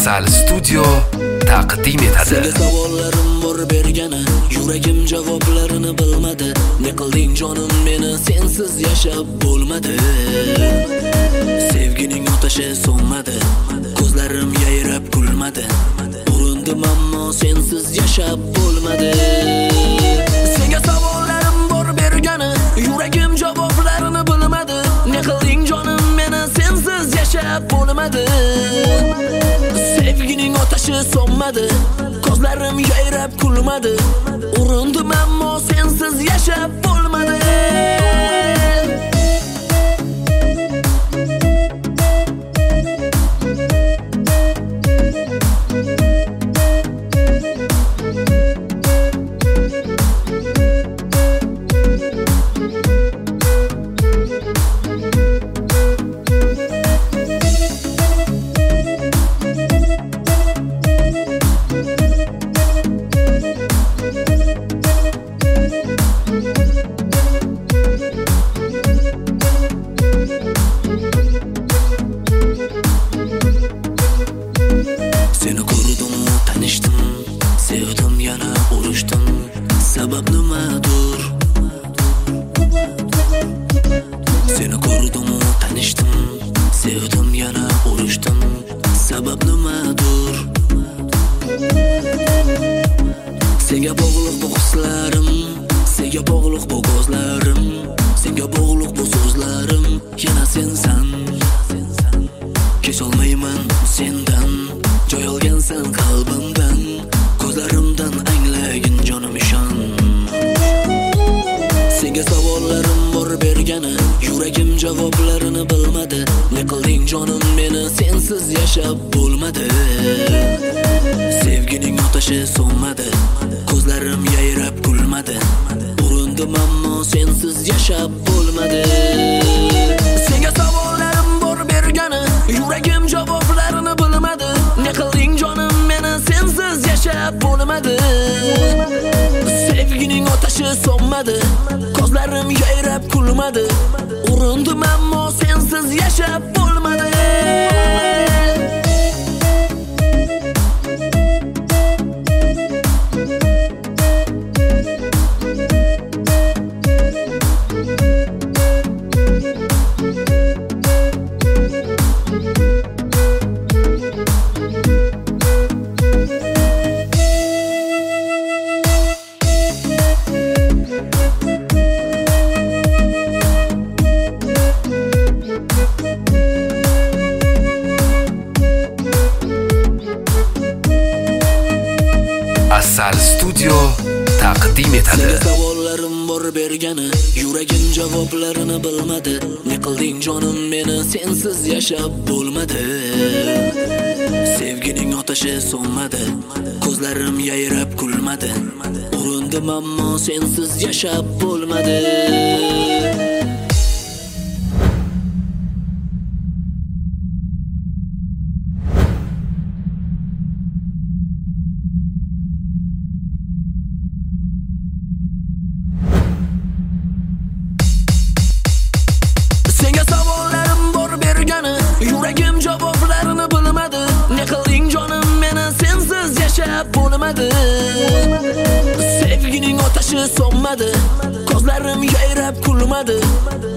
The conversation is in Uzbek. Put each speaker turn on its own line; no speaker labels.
Asal Studio taqdim etadi.
Senga savollarim bor bergani, yuragim javoblarini bilmadi. Ne qilding jonim meni sensiz yashab bo'lmadi. Sevgining otashi so'nmadi, ko'zlarim yayrab kulmadi. Urindim ammo sensiz yashab bo'lmadi. Senga savollarim bor bergani, yuragim javoblarini bilmadi. Ne qilding jonim meni sensiz yashab bo'lmadi. Sevgining otashi so'nmadi, ko'zlarim yayrab kulmadi. Urindim ammo sensiz yashab bo'lmadi. Seni ko'rdim, tanishdim, sevdim, yana urushdim. Sabab nimadir? Seni ko'rdim, tanishdim, sevdim, yana urushdim. Sabab nimadir? Senga bog'liq bu hislarim, senga bog'liq bu ko'zlarim, senga bog'liq bu so'zlarim. Yana sensan, kecholmayman sendan. Joy olgansan qalbimdan, ko'zlarimdan anglagin jonim ishon. Senga savollarim bor bergani, yuragim javoblarini bilmadi. Ne qilding jonim meni sensiz yashab bo'lmadi. Sevgining otashi so'nmadi, ko'zlarim yayrab kulmadi. Urindim ammo sensiz yashab bo'lmadi. Senga savollarim bor bergani, yuragim javoblarini bilmadi. Ne qilding jonim meni sensiz yashab bo'lmadi. Sevgining otashi so'nmadi, ko'zlarim yayrab kulmadi. Urindim ammo sensiz yashab bo'lmadi.
Asal Studio taqdim etadi.
Senga savollarim bor bergani, yuragim javoblarini bilmadi. Ne qilding jonim meni sensiz yashab bo'lmadi. Sevgining otashi so'nmadi, ko'zlarim yayrab kulmadi. Urindim ammo sensiz yashab bo'lmadi. Senga savollarim bor bergani, yuragim javoblarini bilmadi. Ne qilding jonim meni sensiz yashab bo'lmadi. Sevgining otashi so'nmadi, ko'zlarim yayrab kulmadi.